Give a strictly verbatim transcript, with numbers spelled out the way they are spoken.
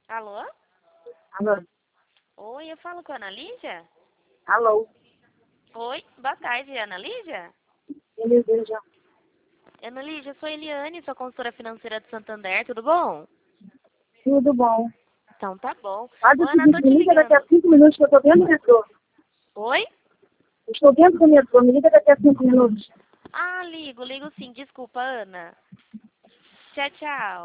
Alô? Alô? Oi, eu falo com a Ana Lídia? Alô? Oi, boa tarde, Ana Lídia? Eliseja. Ana Lídia, eu sou a Eliane, sou consultora financeira de Santander, tudo bom? Tudo bom. Então tá bom. Faz Ô, o Ana, tô seguinte, te me liga daqui a ligando. cinco minutos que eu estou dentro do metrô. Oi? Estou dentro do metrô, me liga daqui a cinco minutos. Ah, ligo, ligo sim, desculpa, Ana. Tchau, tchau.